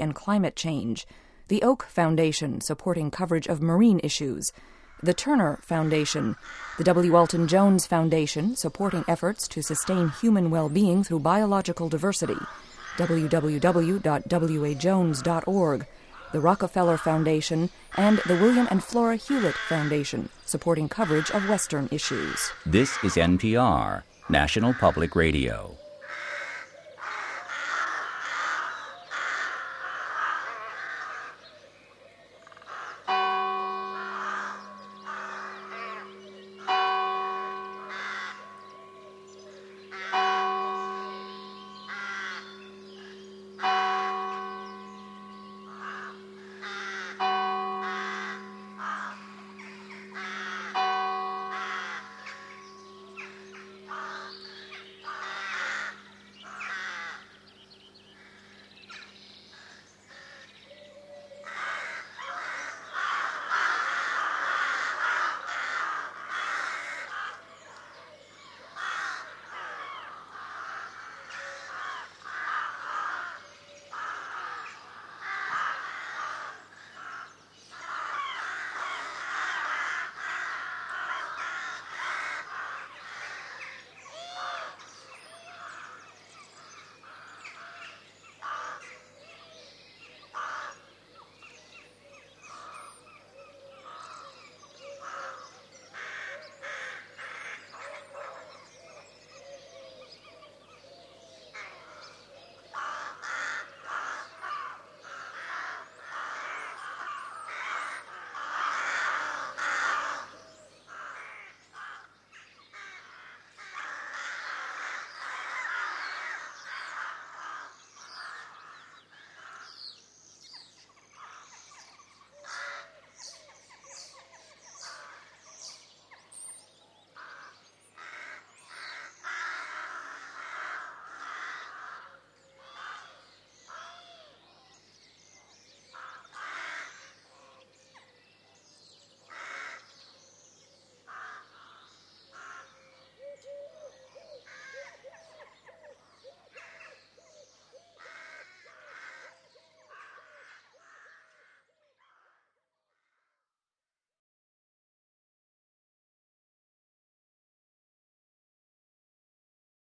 and climate change, the Oak Foundation, supporting coverage of marine issues, the Turner Foundation, the W. Alton Jones Foundation, supporting efforts to sustain human well-being through biological diversity, www.wajones.org, the Rockefeller Foundation, and the William and Flora Hewlett Foundation, supporting coverage of Western issues. This is NPR, National Public Radio.